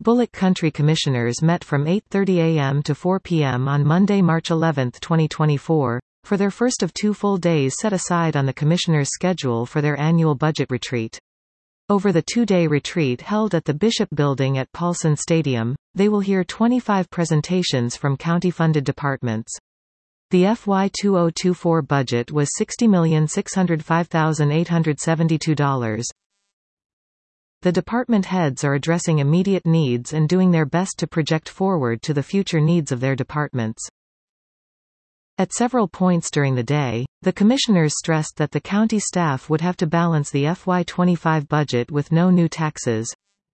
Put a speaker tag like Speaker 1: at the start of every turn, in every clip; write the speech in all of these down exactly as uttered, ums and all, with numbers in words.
Speaker 1: Bullock County Commissioners met from eight thirty a m to four p m on Monday, March eleventh, twenty twenty-four, for their first of two full days set aside on the Commissioners' schedule for their annual budget retreat. Over the two-day retreat held at the Bishop Building at Paulson Stadium, they will hear twenty-five presentations from county-funded departments. The F Y two thousand twenty-four budget was sixty million six hundred five thousand eight hundred seventy-two dollars. The department heads are addressing immediate needs and doing their best to project forward to the future needs of their departments. At several points during the day, the commissioners stressed that the county staff would have to balance the F Y twenty-five budget with no new taxes.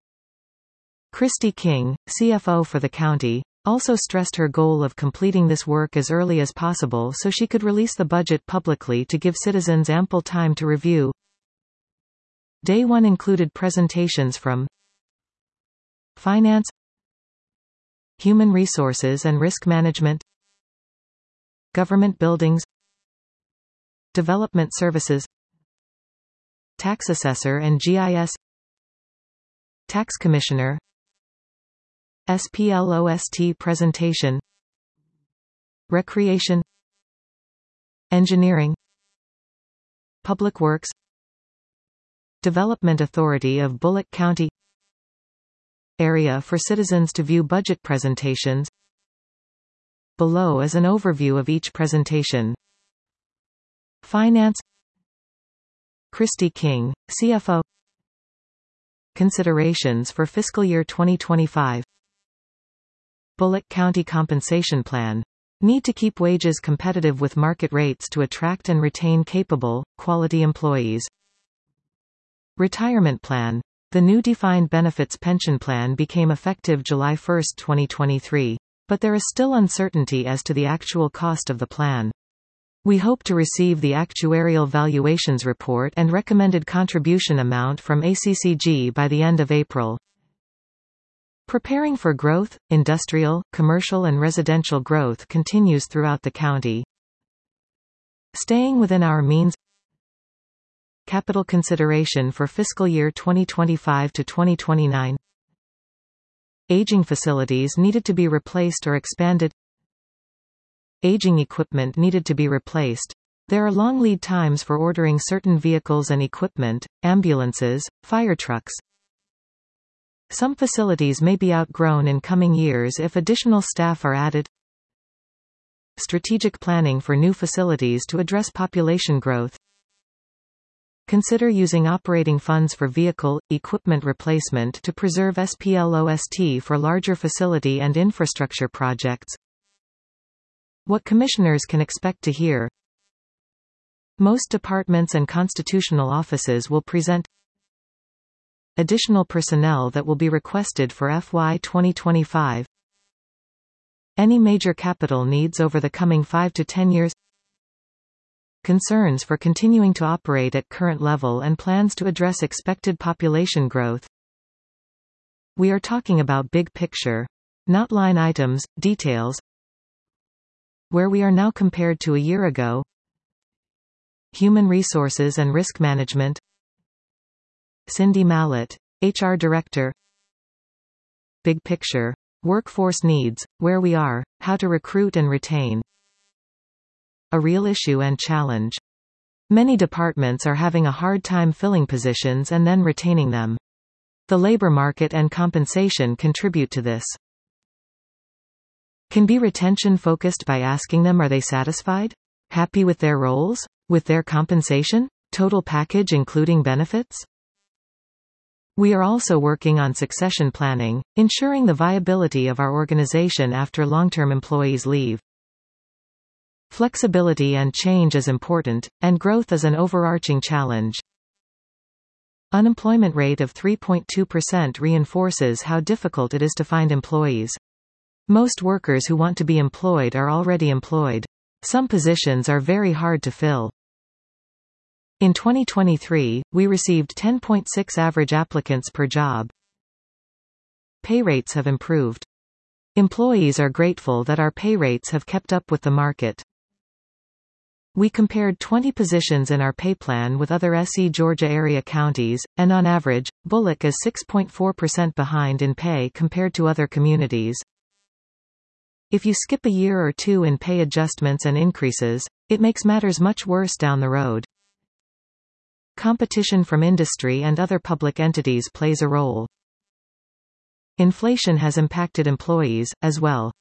Speaker 1: Christy King, C F O for the county, also stressed her goal of completing this work as early as possible so she could release the budget publicly to give citizens ample time to review. Day one included presentations from Finance, Human Resources and Risk Management, Government Buildings, Development Services, Tax Assessor and G I S, Tax Commissioner, S P L O S T presentation, Recreation, Engineering, Public Works, Development Authority of Bullock County, Area for citizens to view budget presentations. Below is an overview of each presentation. Finance, Christy King, C F O. Considerations for fiscal year twenty twenty-five. Bullock County Compensation Plan. Need to keep wages competitive with market rates to attract and retain capable, quality employees. Retirement Plan. The new defined benefits pension plan became effective July first, twenty twenty-three. But there is still uncertainty as to the actual cost of the plan. We hope to receive the actuarial valuations report and recommended contribution amount from A C C G by the end of April. Preparing for growth. Industrial, commercial and residential growth continues throughout the county. Staying within our means. Capital consideration for fiscal year twenty twenty-five to twenty twenty-nine. Aging facilities needed to be replaced or expanded. Aging equipment needed to be replaced. There are long lead times for ordering certain vehicles and equipment, ambulances, fire trucks. Some facilities may be outgrown in coming years if additional staff are added. Strategic planning for new facilities to address population growth. Consider using operating funds for vehicle, equipment replacement to preserve S P L O S T for larger facility and infrastructure projects. What commissioners can expect to hear. Most departments and constitutional offices will present additional personnel that will be requested for F Y twenty twenty-five. Any major capital needs over the coming five to ten years. Concerns for continuing to operate at current level and plans to address expected population growth. We are talking about big picture. Not line items, details. Where we are now compared to a year ago. Human Resources and Risk Management. Cindy Mallett, H R Director. Big picture. Workforce needs, where we are, how to recruit and retain. A real issue and challenge. Many departments are having a hard time filling positions and then retaining them. The labor market and compensation contribute to this. Can be retention focused by asking them, are they satisfied? Happy with their roles? With their compensation? Total package including benefits? We are also working on succession planning, ensuring the viability of our organization after long-term employees leave. Flexibility and change is important, and growth is an overarching challenge. Unemployment rate of three point two percent reinforces how difficult it is to find employees. Most workers who want to be employed are already employed. Some positions are very hard to fill. In twenty twenty-three, we received ten point six average applicants per job. Pay rates have improved. Employees are grateful that our pay rates have kept up with the market. We compared twenty positions in our pay plan with other S E Georgia area counties, and on average, Bullock is six point four percent behind in pay compared to other communities. If you skip a year or two in pay adjustments and increases, it makes matters much worse down the road. Competition from industry and other public entities plays a role. Inflation has impacted employees, as well.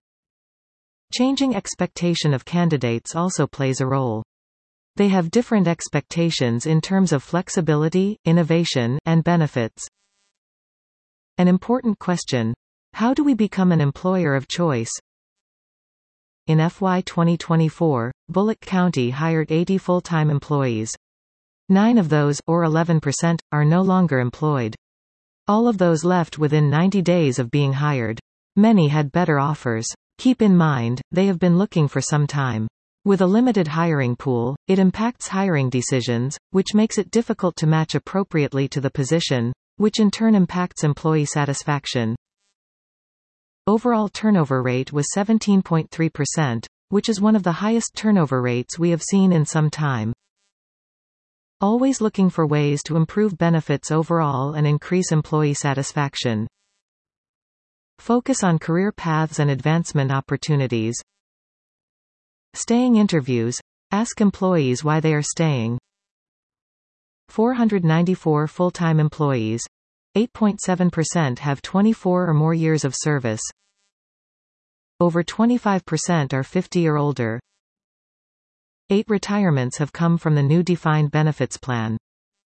Speaker 1: Changing expectation of candidates also plays a role. They have different expectations in terms of flexibility, innovation, and benefits. An important question: how do we become an employer of choice? In F Y twenty twenty-four, Bullock County hired eighty full-time employees. Nine of those, or eleven percent, are no longer employed. All of those left within ninety days of being hired. Many had better offers. Keep in mind, they have been looking for some time. With a limited hiring pool, it impacts hiring decisions, which makes it difficult to match appropriately to the position, which in turn impacts employee satisfaction. Overall turnover rate was seventeen point three percent, which is one of the highest turnover rates we have seen in some time. Always looking for ways to improve benefits overall and increase employee satisfaction. Focus on career paths and advancement opportunities. Staying interviews. Ask employees why they are staying. four hundred ninety-four full-time employees. eight point seven percent have twenty-four or more years of service. Over twenty-five percent are fifty or older. Eight retirements have come from the new defined benefits plan.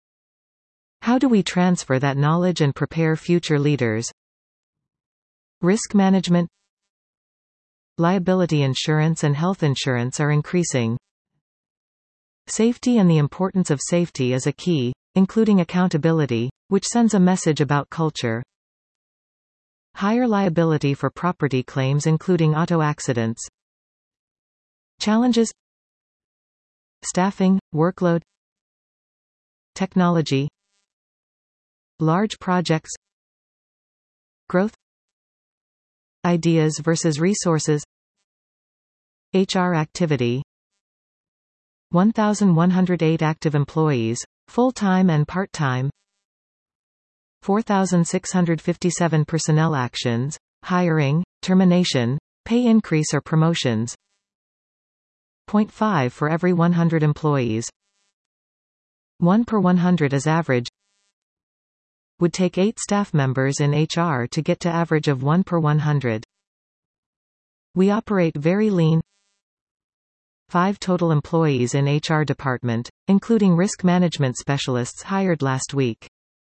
Speaker 1: How do we transfer that knowledge and prepare future leaders? Risk management. Liability insurance and health insurance are increasing. Safety and the importance of safety is a key, including accountability, which sends a message about culture. Higher liability for property claims including auto accidents. Challenges. Staffing, workload. Technology. Large projects. Growth. Ideas versus resources. H R activity. one thousand one hundred eight active employees, full-time and part-time. four thousand six hundred fifty-seven personnel actions, hiring, termination, pay increase or promotions. zero point five for every one hundred employees. one per one hundred is average. Would take eight staff members in H R to get to average of one per one hundred. We operate very lean. Five total employees in H R department, including risk management specialists hired last week.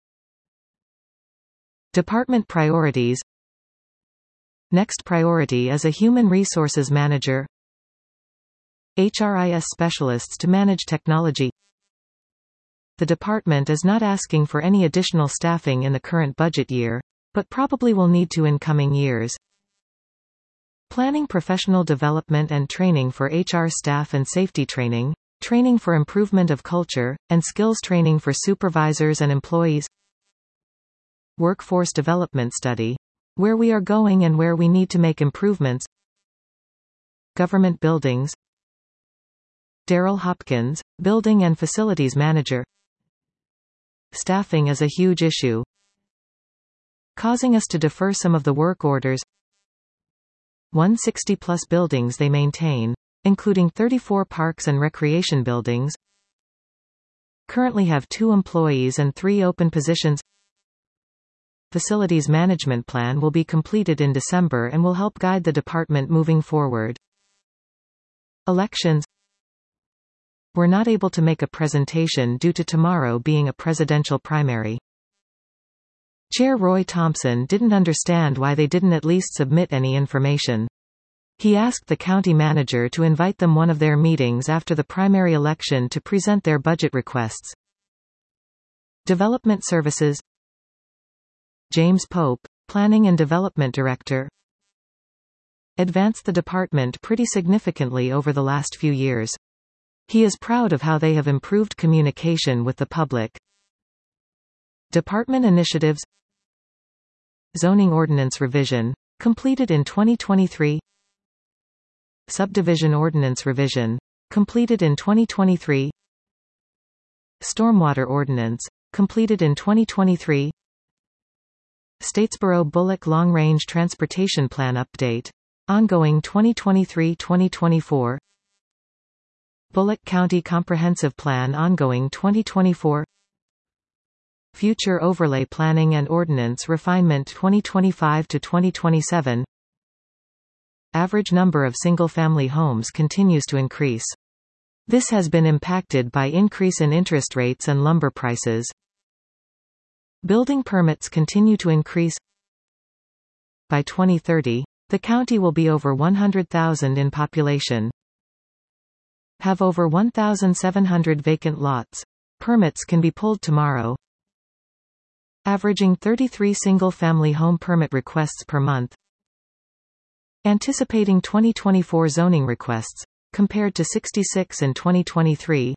Speaker 1: Department priorities. Next priority is a human resources manager. H R I S specialists to manage technology. The department is not asking for any additional staffing in the current budget year, but probably will need to in coming years. Planning professional development and training for H R staff and safety training, training for improvement of culture, and skills training for supervisors and employees. Workforce development study. Where we are going and where we need to make improvements. Government buildings. Daryl Hopkins, Building and Facilities Manager. Staffing is a huge issue, causing us to defer some of the work orders. one hundred sixty plus buildings they maintain, including thirty-four parks and recreation buildings. Currently have two employees and three open positions. Facilities management plan will be completed in December and will help guide the department moving forward. Elections. We're not able to make a presentation due to tomorrow being a presidential primary. Chair Roy Thompson didn't understand why they didn't at least submit any information. He asked the county manager to invite them one of their meetings after the primary election to present their budget requests. Development Services. James Pope, Planning and Development Director. Advanced the department pretty significantly over the last few years. He is proud of how they have improved communication with the public. Department initiatives. Zoning ordinance revision, completed in twenty twenty-three. Subdivision ordinance revision, completed in twenty twenty-three. Stormwater Ordinance, completed in twenty twenty-three. Statesboro Bullock Long Range Transportation Plan Update, ongoing twenty twenty-three to twenty twenty-four. Bullock County Comprehensive Plan ongoing twenty twenty-four. Future Overlay Planning and Ordinance Refinement twenty twenty-five to twenty twenty-seven. Average number of single-family homes continues to increase. This has been impacted by increase in interest rates and lumber prices. Building permits continue to increase. By twenty thirty, the county will be over one hundred thousand in population. Have over one thousand seven hundred vacant lots. Permits can be pulled tomorrow. Averaging thirty-three single-family home permit requests per month. Anticipating twenty twenty-four zoning requests, compared to sixty-six in twenty twenty-three.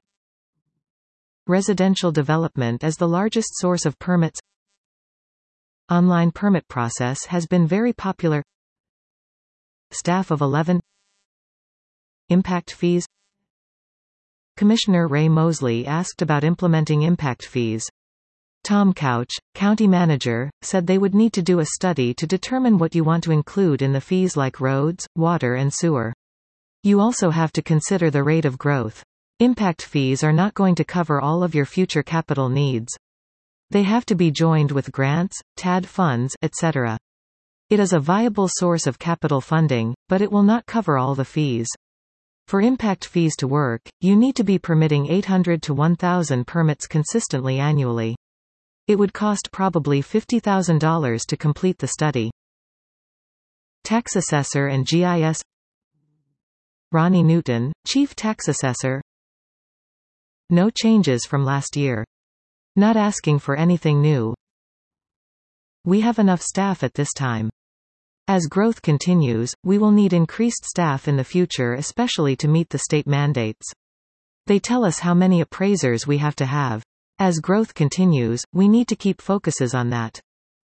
Speaker 1: Residential development is the largest source of permits. Online permit process has been very popular. Staff of eleven. Impact fees. Commissioner Ray Mosley asked about implementing impact fees. Tom Couch, county manager, said they would need to do a study to determine what you want to include in the fees like roads, water and sewer. You also have to consider the rate of growth. Impact fees are not going to cover all of your future capital needs. They have to be joined with grants, T A D funds, et cetera. It is a viable source of capital funding, but it will not cover all the fees. For impact fees to work, you need to be permitting eight hundred to one thousand permits consistently annually. It would cost probably fifty thousand dollars to complete the study. Tax Assessor and G I S. Ronnie Newton, Chief Tax Assessor. No changes from last year. Not asking for anything new. We have enough staff at this time. As growth continues, we will need increased staff in the future, especially to meet the state mandates. They tell us how many appraisers we have to have. As growth continues, we need to keep focuses on that.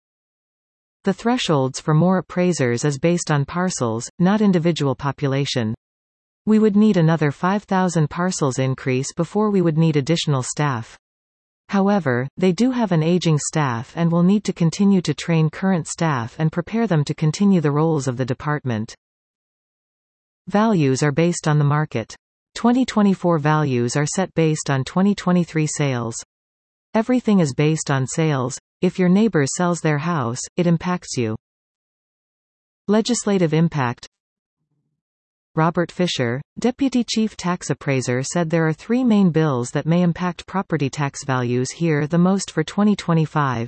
Speaker 1: The thresholds for more appraisers is based on parcels, not individual population. We would need another five thousand parcels increase before we would need additional staff. However, they do have an aging staff and will need to continue to train current staff and prepare them to continue the roles of the department. Values are based on the market. twenty twenty-four values are set based on twenty twenty-three sales. Everything is based on sales. If your neighbor sells their house, it impacts you. Legislative impact. Robert Fisher, Deputy Chief Tax Appraiser, said there are three main bills that may impact property tax values here the most for twenty twenty-five.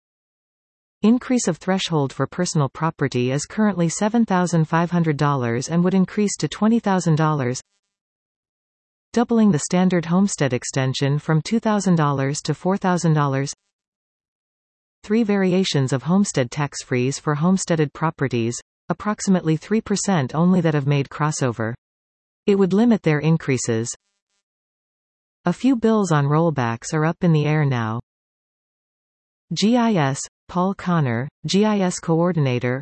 Speaker 1: Increase of threshold for personal property is currently seven thousand five hundred dollars and would increase to twenty thousand dollars. Doubling the standard homestead extension from two thousand dollars to four thousand dollars. Three variations of homestead tax freeze for homesteaded properties, approximately three percent only that have made crossover. It would limit their increases. A few bills on rollbacks are up in the air now. G I S, Paul Connor, G I S Coordinator.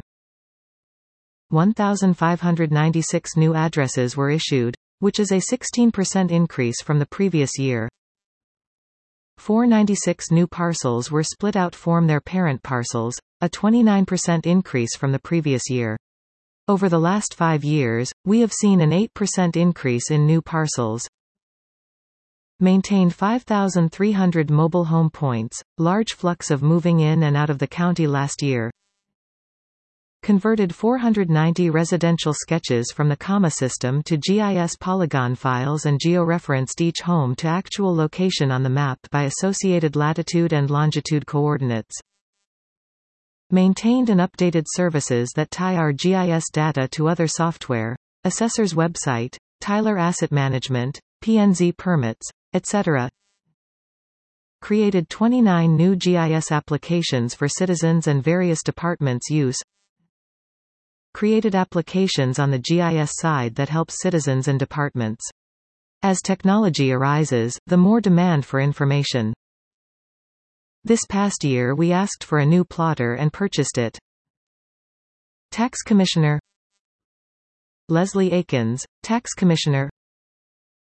Speaker 1: one thousand five hundred ninety-six new addresses were issued, which is a sixteen percent increase from the previous year. four hundred ninety-six new parcels were split out form their parent parcels, a twenty-nine percent increase from the previous year. Over the last five years, we have seen an eight percent increase in new parcels. Maintained five thousand three hundred mobile home points, large flux of moving in and out of the county last year. Converted four hundred ninety residential sketches from the comma system to G I S polygon files and georeferenced each home to actual location on the map by associated latitude and longitude coordinates. Maintained and updated services that tie our G I S data to other software, assessor's website, Tyler Asset Management, P N Z permits, et cetera. Created twenty-nine new G I S applications for citizens and various departments' use. Created applications on the G I S side that helps citizens and departments. As technology arises, the more demand for information. This past year we asked for a new plotter and purchased it. Tax Commissioner. Leslie Akins, Tax Commissioner.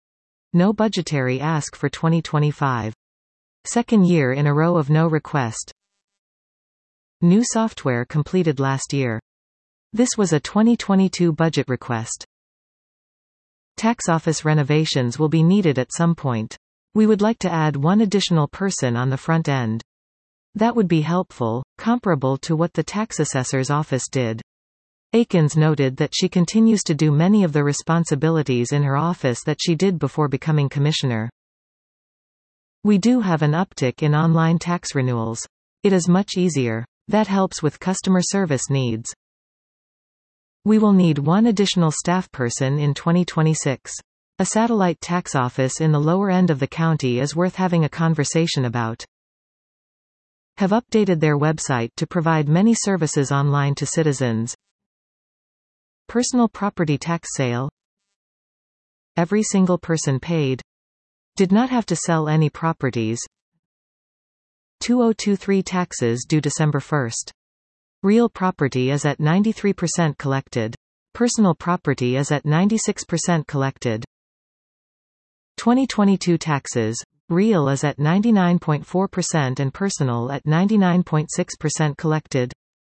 Speaker 1: no budgetary ask for twenty twenty-five. Second year in a row of no request. New software completed last year. This was a twenty twenty-two budget request. Tax office renovations will be needed at some point. We would like to add one additional person on the front end. That would be helpful, comparable to what the tax assessor's office did. Akins noted that she continues to do many of the responsibilities in her office that she did before becoming commissioner. We do have an uptick in online tax renewals. It is much easier. That helps with customer service needs. We will need one additional staff person in twenty twenty-six. A satellite tax office in the lower end of the county is worth having a conversation about. Have updated their website to provide many services online to citizens. Personal property tax sale. Every single person paid. Did not have to sell any properties. two thousand twenty-three taxes due December first. Real property is at ninety-three percent collected. Personal property is at ninety-six percent collected. twenty twenty-two taxes. Real is at ninety-nine point four percent and personal at ninety-nine point six percent collected.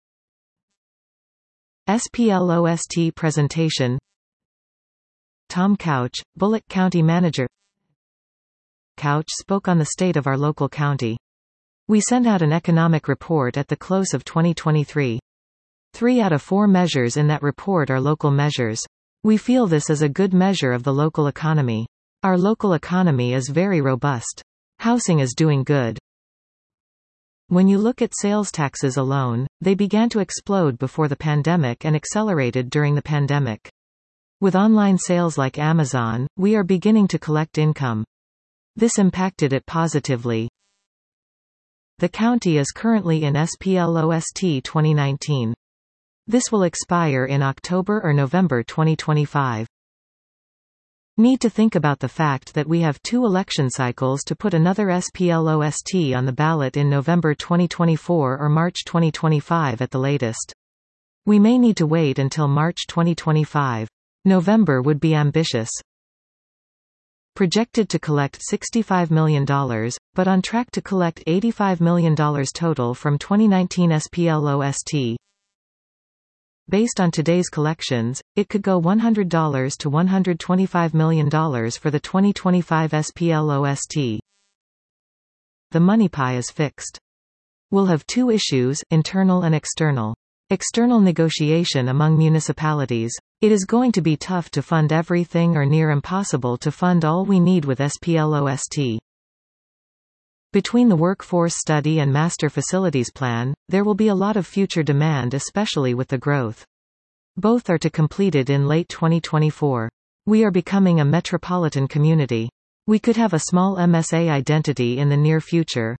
Speaker 1: SPLOST presentation. Tom Couch, Bullock County Manager. Couch spoke on the state of our local county. We sent out an economic report at the close of twenty twenty-three. Three out of four measures in that report are local measures. We feel this is a good measure of the local economy. Our local economy is very robust. Housing is doing good. When you look at sales taxes alone, they began to explode before the pandemic and accelerated during the pandemic. With online sales like Amazon, we are beginning to collect income. This impacted it positively. The county is currently in SPLOST twenty nineteen. This will expire in October or November twenty twenty-five. Need to think about the fact that we have two election cycles to put another SPLOST on the ballot in November twenty twenty-four or March twenty twenty-five at the latest. We may need to wait until March twenty twenty-five. November would be ambitious. Projected to collect sixty-five million dollars, but on track to collect eighty-five million dollars total from twenty nineteen SPLOST. Based on today's collections, it could go one hundred to one hundred twenty-five million dollars for the twenty twenty-five SPLOST. The money pie is fixed. We'll have two issues, internal and external. External negotiation among municipalities. It is going to be tough to fund everything or near impossible to fund all we need with SPLOST. Between the workforce study and master facilities plan, there will be a lot of future demand, especially with the growth. Both are to completed in late twenty twenty-four. We are becoming a metropolitan community. We could have a small M S A identity in the near future.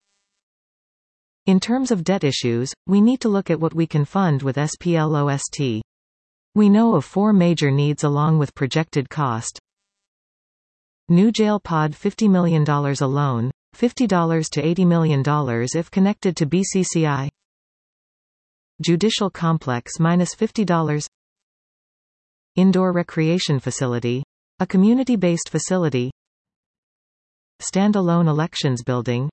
Speaker 1: In terms of debt issues, we need to look at what we can fund with SPLOST. We know of four major needs along with projected cost. New jail pod fifty million dollars alone, fifty to eighty million dollars if connected to B C C I. Judicial complex minus fifty dollars. Indoor recreation facility. A community-based facility. Standalone elections building.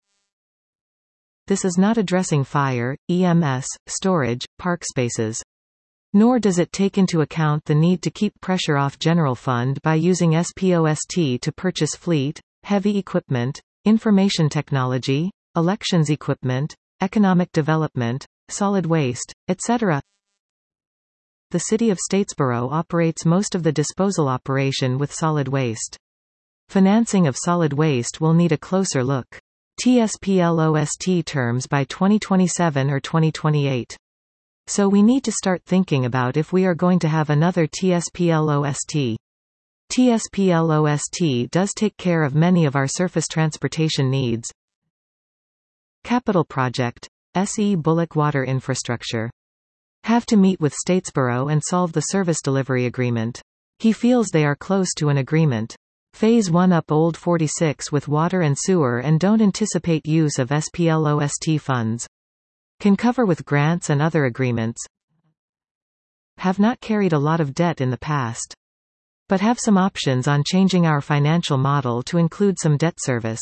Speaker 1: This is not addressing fire, E M S, storage, park spaces. Nor does it take into account the need to keep pressure off general fund by using SPOST to purchase fleet, heavy equipment, information technology, elections equipment, economic development, solid waste, et cetera. The city of Statesboro operates most of the disposal operation with solid waste. Financing of solid waste will need a closer look. T S P L O S T terms by twenty twenty-seven or twenty twenty-eight. So we need to start thinking about if we are going to have another T S P L O S T. T S P L O S T does take care of many of our surface transportation needs. Capital project, S E Bullock Water Infrastructure. Have to meet with Statesboro and solve the service delivery agreement. He feels they are close to an agreement. Phase one up Old forty-six with water and sewer and don't anticipate use of SPLOST funds. Can cover with grants and other agreements. Have not carried a lot of debt in the past. but have some options on changing our financial model to include some debt service.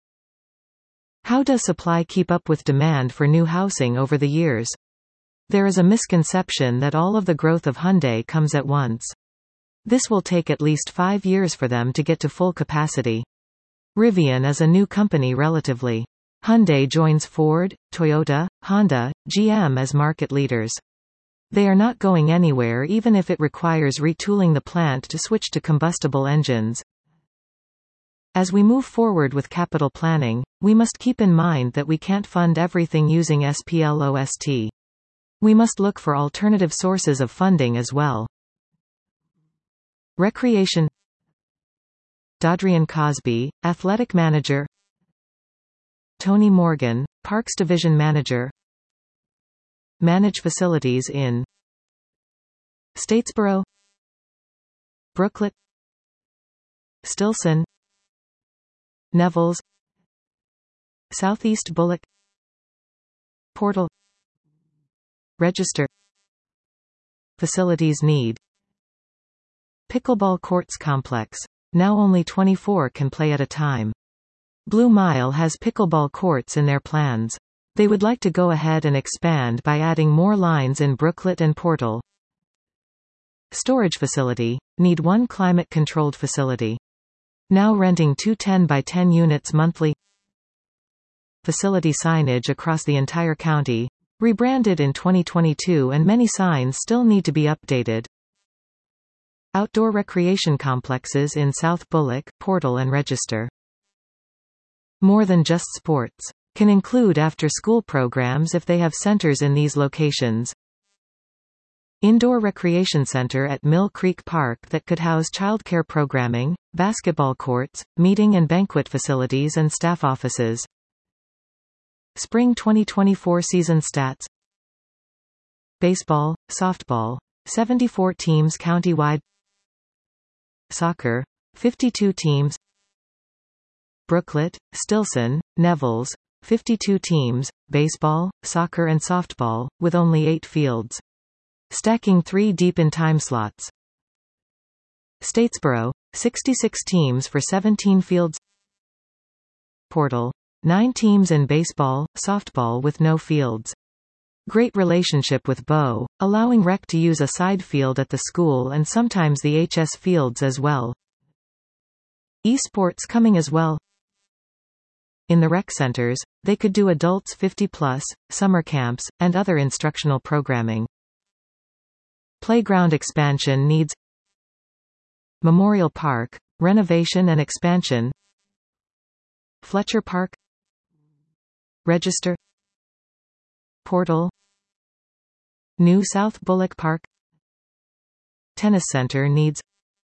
Speaker 1: How does supply keep up with demand for new housing over the years? There is a misconception that all of the growth of Hyundai comes at once. This will take at least five years for them to get to full capacity. Rivian is a new company relatively. Hyundai joins Ford, Toyota, Honda, G M as market leaders. They are not going anywhere even if it requires retooling the plant to switch to combustible engines. As we move forward with capital planning, we must keep in mind that we can't fund everything using S P L O S T. We must look for alternative sources of funding as well. Recreation. Dodrian Cosby, Athletic Manager. Tony Morgan, Parks Division Manager. Manage facilities in Statesboro, Brooklet, Stilson, Nevels, Southeast Bullock, Portal, Register. Facilities need. Pickleball courts complex. Now only twenty-four can play at a time. Blue Mile has pickleball courts in their plans. They would like to go ahead and expand by adding more lines in Brooklet and Portal. Storage facility. Need one climate-controlled facility. Now renting two ten by ten units monthly. Facility signage across the entire county. Rebranded in twenty twenty-two and many signs still need to be updated. Outdoor recreation complexes in South Bullock, Portal and Register. More than just sports. Can include after-school programs if they have centers in these locations. Indoor recreation center at Mill Creek Park that could house childcare programming, basketball courts, meeting and banquet facilities and staff offices. Spring twenty twenty-four season stats. Baseball, softball, seventy-four teams countywide. Soccer, fifty-two teams. Brooklet, Stilson, Nevels, fifty-two teams, baseball, soccer and softball, with only eight fields. Stacking three deep in time slots. Statesboro, sixty-six teams for seventeen fields. Portal, nine teams in baseball, softball with no fields. Great relationship with Bo, allowing rec to use a side field at the school and sometimes the H S fields as well. Esports coming as well. In the rec centers, they could do adults fifty plus, summer camps, and other instructional programming. Playground expansion needs. Memorial Park, renovation and expansion. Fletcher Park. Register. Portal. New South Bullock Park. Tennis center needs.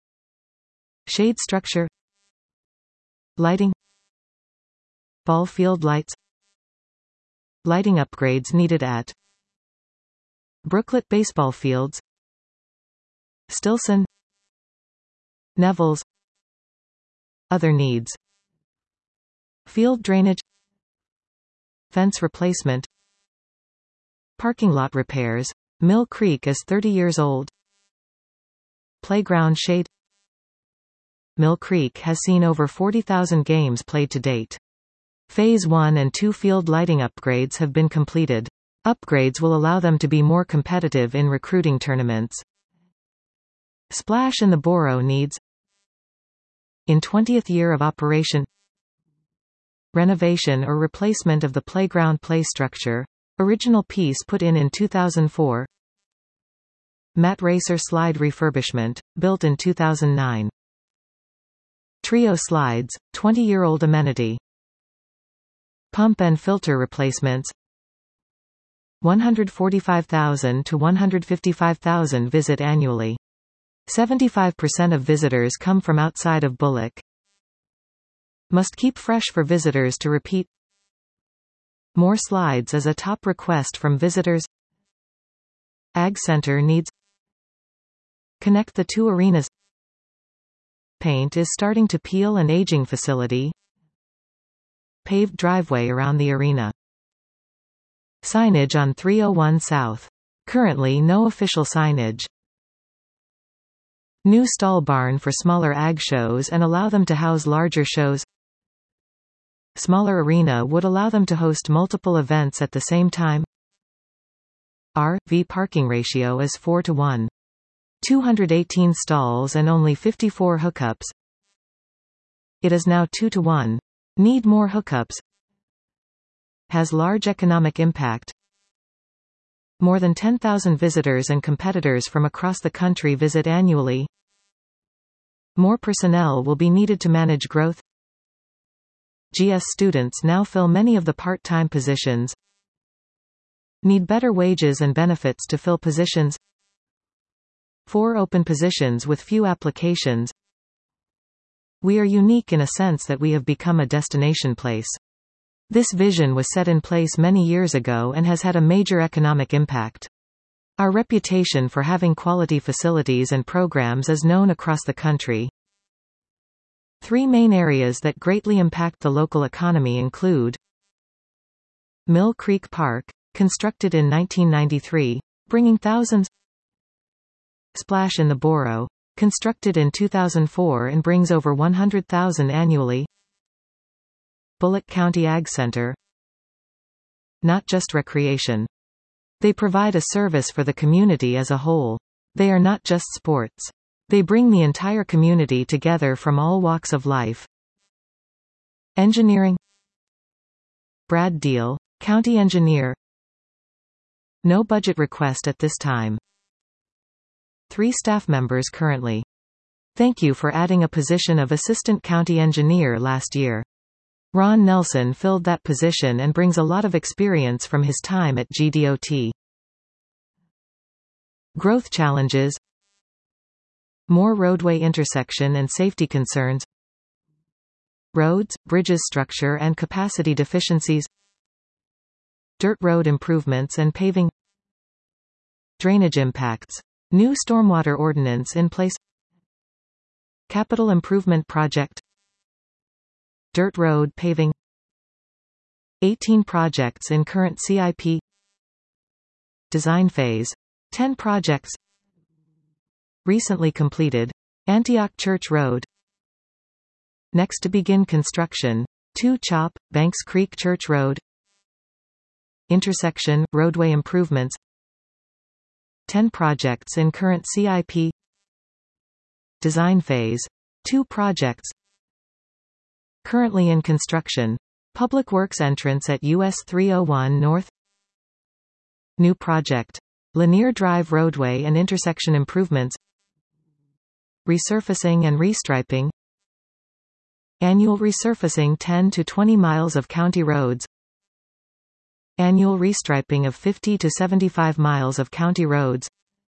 Speaker 1: Shade structure. Lighting. Ball field lights. Lighting upgrades needed at Brooklet baseball fields. Stilson. Nevels. Other needs. Field drainage. Fence replacement. Parking lot repairs. Mill Creek is thirty years old. Playground shade. Mill Creek has seen over forty thousand games played to date. Phase one and two field lighting upgrades have been completed. Upgrades will allow them to be more competitive in recruiting tournaments. Splash in the Borough needs. In twentieth year of operation. Renovation or replacement of the playground play structure. Original piece put in in two thousand four. Mat Racer slide refurbishment, built in two thousand nine. Trio slides, twenty-year-old amenity. Pump and filter replacements. one hundred forty-five thousand to one hundred fifty-five thousand visit annually. seventy-five percent of visitors come from outside of Bullock. Must keep fresh for visitors to repeat. More slides is a top request from visitors. Ag Center needs. Connect the two arenas. Paint is starting to peel and aging facility. Paved driveway around the arena. Signage on three oh one South. Currently no official signage. New stall barn for smaller ag shows and allow them to house larger shows. Smaller arena would allow them to host multiple events at the same time. R V parking ratio is four to one. two hundred eighteen stalls and only fifty-four hookups. It is now two to one. Need more hookups. Has large economic impact. More than ten thousand visitors and competitors from across the country visit annually. More personnel will be needed to manage growth. G S students now fill many of the part-time positions. Need better wages and benefits to fill positions. Four open positions with few applications. We are unique in a sense that we have become a destination place. This vision was set in place many years ago and has had a major economic impact. Our reputation for having quality facilities and programs is known across the country. Three main areas that greatly impact the local economy include Mill Creek Park, constructed in nineteen ninety-three, bringing thousands. Splash in the Borough, constructed in two thousand four and brings over one hundred thousand annually. Bullock County Ag Center. Not just recreation. They provide a service for the community as a whole. They are not just sports. They bring the entire community together from all walks of life. Engineering. Brad Deal, County Engineer. No budget request at this time. Three staff members currently. Thank you for adding a position of Assistant County Engineer last year. Ron Nelson filled that position and brings a lot of experience from his time at G D O T. Growth challenges. More roadway intersection and safety concerns. Roads, bridges structure and capacity deficiencies. Dirt road improvements and paving. Drainage impacts. New stormwater ordinance in place. Capital improvement project. Dirt road paving. eighteen projects in current C I P. Design phase. ten projects. Recently completed. Antioch Church Road. Next to begin construction. two Chop, Banks Creek Church Road. Intersection, roadway improvements. ten projects in current C I P. Design phase. two projects. Currently in construction. Public Works entrance at U S three oh one North. New project. Lanier Drive roadway and intersection improvements. Resurfacing and restriping. Annual resurfacing ten to twenty miles of county roads. Annual restriping of fifty to seventy-five miles of county roads.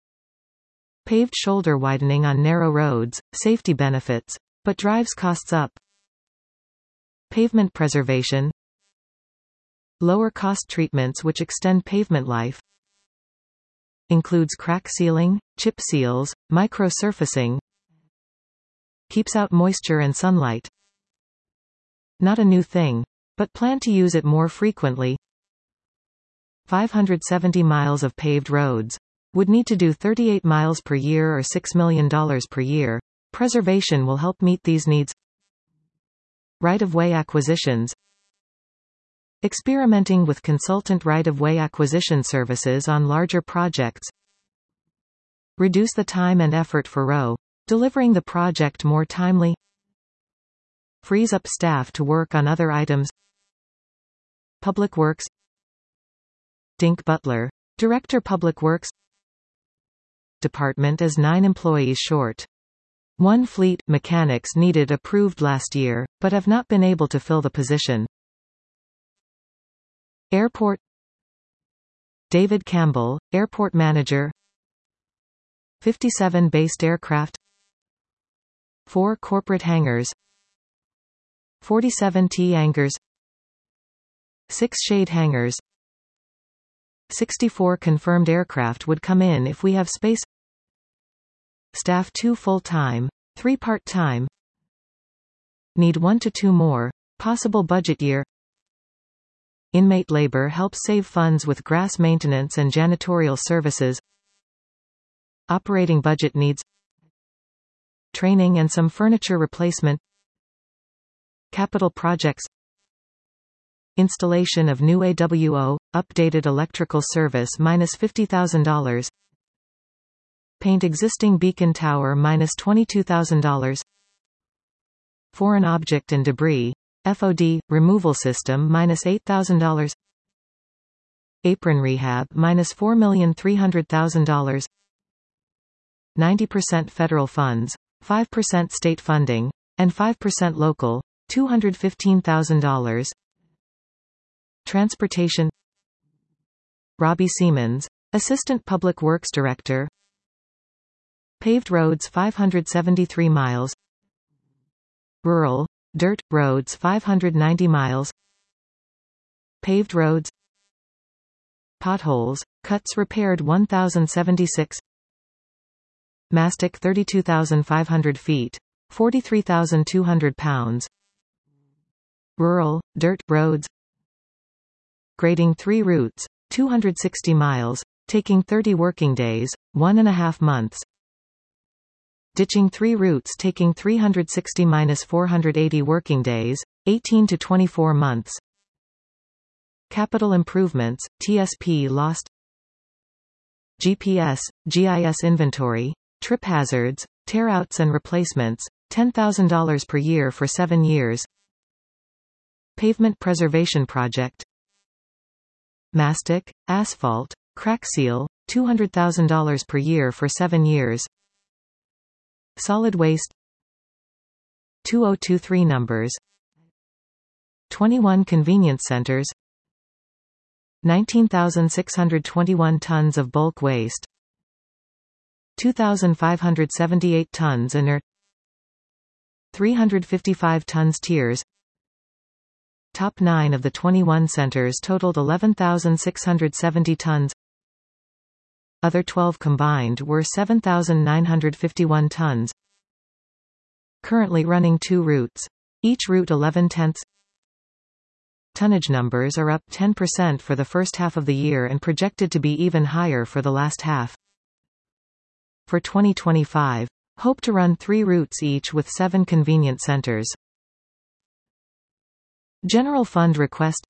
Speaker 1: Paved shoulder widening on narrow roads, safety benefits, but drives costs up. Pavement preservation. Lower cost treatments which extend pavement life. Includes crack sealing, chip seals, micro-surfacing. Keeps out moisture and sunlight. Not a new thing, but plan to use it more frequently. five hundred seventy miles of paved roads. Would need to do thirty-eight miles per year or six million dollars per year. Preservation will help meet these needs. Right-of-way acquisitions. Experimenting with consultant right-of-way acquisition services on larger projects. Reduce the time and effort for R O. Delivering the project more timely. Frees up staff to work on other items. Public Works. Dink Butler, Director Public Works. Department is nine employees short. One fleet mechanics needed approved last year, but have not been able to fill the position. Airport. David Campbell, Airport Manager. fifty-seven based aircraft. four corporate hangars. forty-seven T hangars. six shade hangars. sixty-four confirmed aircraft would come in if we have space. Staff two full-time, three part-time. Need one to two more. Possible budget year. Inmate labor helps save funds with grass maintenance and janitorial services. Operating budget needs. training and some furniture replacement. Capital projects: installation of new A W O, updated electrical service minus fifty thousand dollars. Paint existing beacon tower minus twenty-two thousand dollars. Foreign object and debris, F O D, removal system minus eight thousand dollars. Apron rehab minus four million three hundred thousand dollars. ninety percent federal funds, five percent state funding, and five percent local, two hundred fifteen thousand dollars. Transportation: Robbie Siemens, Assistant Public Works Director. Paved roads five hundred seventy-three miles. Rural, dirt, roads five hundred ninety miles. Paved roads. Potholes, cuts repaired one thousand seventy-six. Mastic thirty-two thousand five hundred feet, forty-three thousand two hundred pounds. Rural, dirt, roads. Grading three routes, two hundred sixty miles, taking thirty working days, one and a half months. Ditching three routes taking three hundred sixty to four hundred eighty working days, eighteen to twenty-four months. Capital improvements, T S P lost. G P S, G I S inventory, trip hazards, tear-outs and replacements, ten thousand dollars per year for seven years. Pavement preservation project. Mastic, asphalt, crack seal, two hundred thousand dollars per year for seven years. Solid waste. two thousand twenty-three numbers. twenty-one convenience centers. nineteen thousand six hundred twenty-one tons of bulk waste. two thousand five hundred seventy-eight tons inert. three hundred fifty-five tons tiers. Top nine of the twenty-one centers totaled eleven thousand six hundred seventy tons. Other twelve combined were seven thousand nine hundred fifty-one tons. Currently running two routes. Each route eleven tenths. Tonnage numbers are up ten percent for the first half of the year and projected to be even higher for the last half. For twenty twenty-five, hope to run three routes each with seven convenient centers. General Fund request.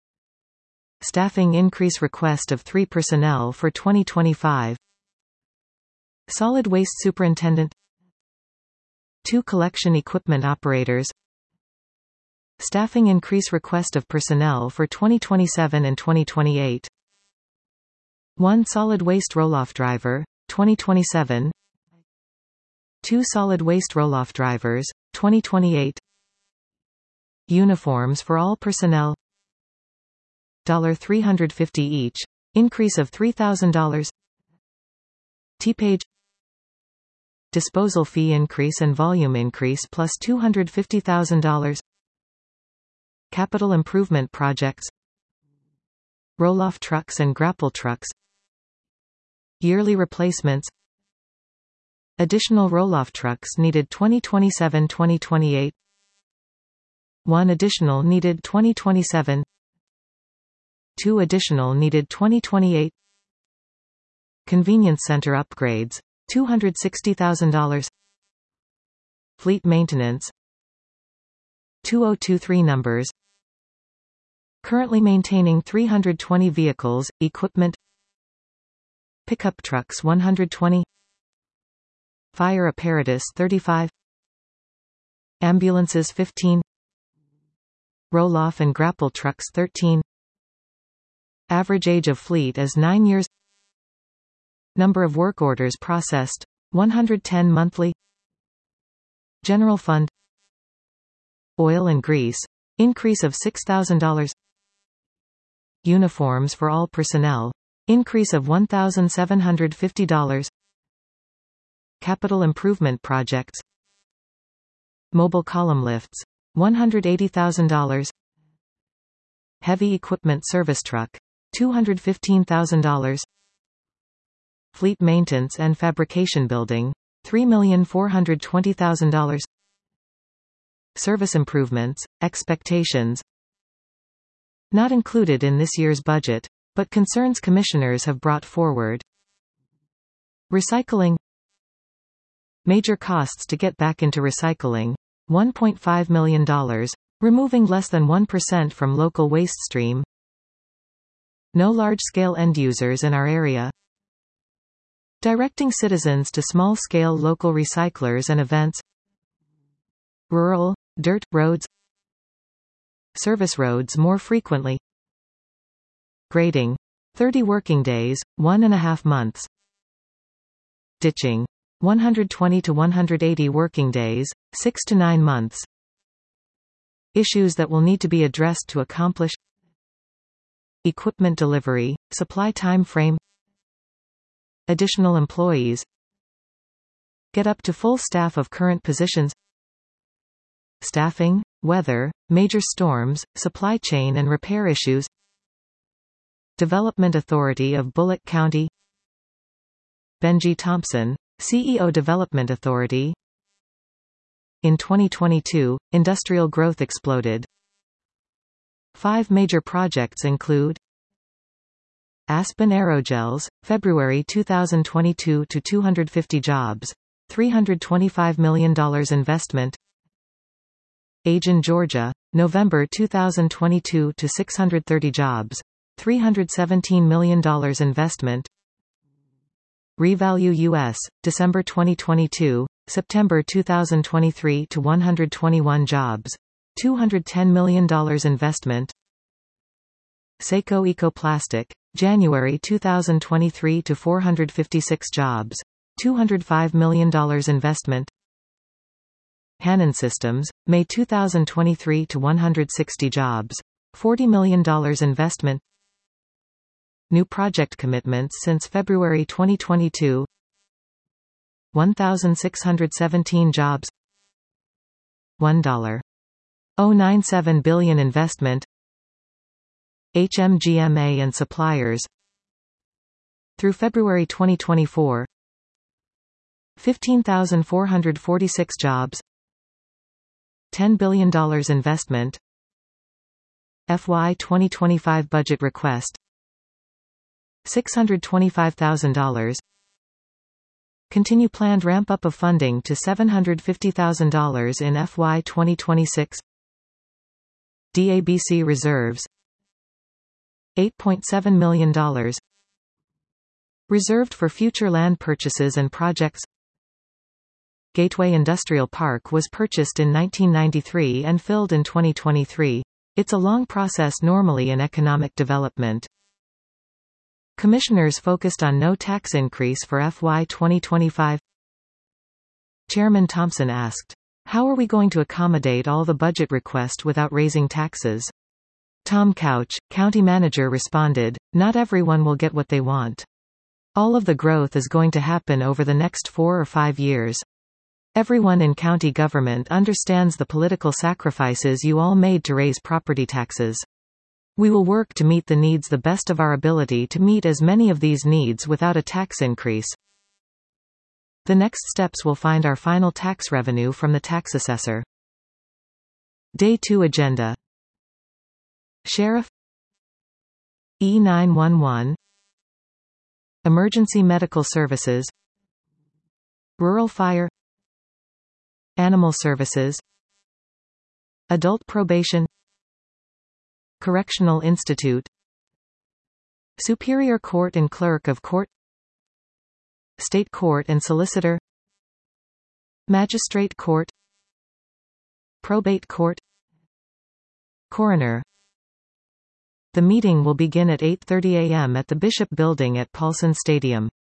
Speaker 1: Staffing increase request of three personnel for twenty twenty-five. Solid Waste Superintendent. Two collection equipment operators. Staffing increase request of personnel for twenty twenty-seven and twenty twenty-eight. One solid waste roll-off driver, twenty twenty-seven. Two solid waste roll-off drivers, twenty twenty-eight. Uniforms for all personnel. three hundred fifty dollars each, increase of three thousand dollars. T-Page. Disposal fee increase and volume increase plus two hundred fifty thousand dollars. Capital improvement projects. Roll-off trucks and grapple trucks. Yearly replacements. Additional roll-off trucks needed twenty twenty-seven to twenty twenty-eight. One additional needed twenty twenty-seven. Two additional needed twenty twenty-eight. Convenience center upgrades, two hundred sixty thousand dollars. Fleet maintenance. two thousand twenty-three numbers. Currently maintaining three hundred twenty vehicles, equipment. Pickup trucks one hundred twenty. Fire apparatus thirty-five. Ambulances fifteen. Roll-off and grapple trucks thirteen. Average age of fleet is nine years. Number of work orders processed, one hundred ten monthly. General Fund. Oil and grease, increase of six thousand dollars. Uniforms for all personnel, increase of one thousand seven hundred fifty dollars. Capital improvement projects. Mobile column lifts, one hundred eighty thousand dollars. Heavy equipment service truck, two hundred fifteen thousand dollars. Fleet maintenance and fabrication building, three million four hundred twenty thousand dollars. Service improvements, expectations. Not included in this year's budget, but concerns commissioners have brought forward. Recycling. Major costs to get back into recycling: one point five million dollars. Removing less than one percent from local waste stream. No large-scale end users in our area. Directing citizens to small-scale local recyclers and events. Rural, dirt, roads. Service roads more frequently. Grading: thirty working days, one and a half months. Ditching: one hundred twenty to one hundred eighty working days, six to nine months. Issues that will need to be addressed to accomplish. Equipment delivery, supply time frame. Additional employees. Get up to full staff of current positions. Staffing, weather, major storms, supply chain and repair issues. Development Authority of Bullock County. Benji Thompson, C E O Development Authority. In twenty twenty-two, industrial growth exploded. Five major projects include: Aspen Aerogels, February two thousand twenty-two to two hundred fifty jobs, three hundred twenty-five million dollars investment. Agen Georgia, November two thousand twenty-two to six hundred thirty jobs, three hundred seventeen million dollars investment. Revalue U S, December twenty twenty-two, September two thousand twenty-three to one hundred twenty-one jobs, two hundred ten million dollars investment. Seiko Ecoplastic, January two thousand twenty-three to four hundred fifty-six jobs, two hundred five million dollars investment. Hannon Systems, May two thousand twenty-three to one hundred sixty jobs, forty million dollars investment. New project commitments since February twenty twenty-two: one thousand six hundred seventeen jobs, one point zero nine seven billion dollars investment. H M G M A and suppliers. Through February twenty twenty-four, fifteen thousand four hundred forty-six jobs, ten billion dollars investment. F Y twenty twenty-five budget request, six hundred twenty-five thousand dollars. Continue planned ramp-up of funding to seven hundred fifty thousand dollars in F Y twenty twenty-six. D A B C reserves, eight point seven million dollars. Reserved for future land purchases and projects. Gateway Industrial Park was purchased in nineteen ninety-three and filled in twenty twenty-three. It's a long process normally in economic development. Commissioners focused on no tax increase for F Y twenty twenty-five. Chairman Thompson asked, "How are we going to accommodate all the budget request without raising taxes?" Tom Couch, county manager, responded, "Not everyone will get what they want. All of the growth is going to happen over the next four or five years. Everyone in county government understands the political sacrifices you all made to raise property taxes. We will work to meet the needs the best of our ability to meet as many of these needs without a tax increase. The next steps will find our final tax revenue from the tax assessor." Day two agenda. Sheriff, E nine one one, Emergency Medical Services, Rural Fire, Animal Services, Adult Probation, Correctional Institute, Superior Court and Clerk of Court, State Court and Solicitor, Magistrate Court, Probate Court, Coroner. The meeting will begin at eight thirty a m at the Bishop Building at Paulson Stadium.